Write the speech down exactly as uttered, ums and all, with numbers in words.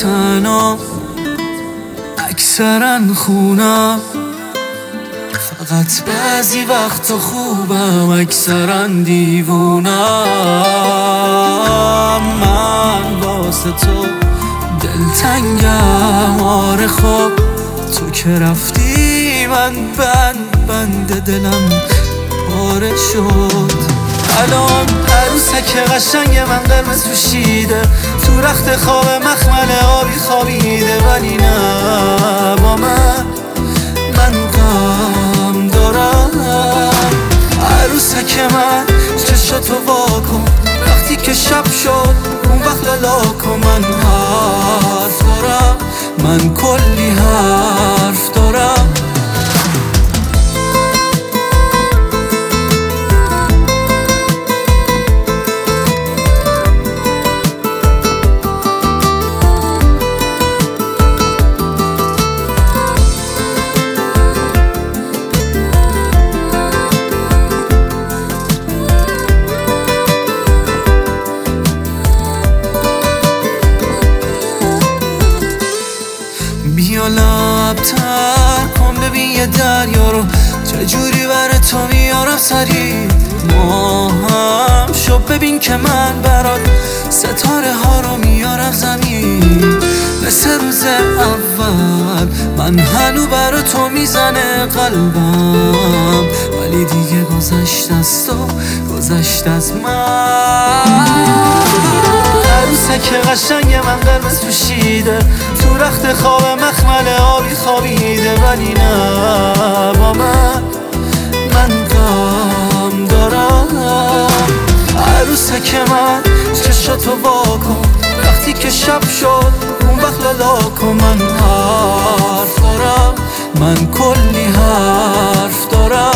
تنها اکثرا خونم، فقط بعضی وقت خوبم اکثرا دیوونم. من واسه تو دلتنگم، آره خب تو که رفتی من بند بند دلم پاره شد. الان عروسک قشنگ من قرمز پوشیده، تو رخت خواب مخمل آبی خوابیده، ولی نه با من من غم دارم. عروسک من چشاتو واکن، وقتی که شب شد اون وقت لاکن. من حرف دارم، من کلی حرف دارم. بیا لبتر کن ببین یه دریا رو چجوری بره تو میارم سریع. ما هم شو ببین که من برات ستاره ها رو میارم زمین. مثل روز اول من هنو برا تو میزنه قلبم، ولی دیگه گذشت از تو، گذشت از من. عروسک قشنگ من قرمز پوشیده، تو رخت خواب مخمل آبی خوابیده، ولی نه با من من غم دارم. عروسک من چشاتو واکن، وقتی که شب شد اون وقت لاکن. من حرف دارم، من کلی حرف دارم.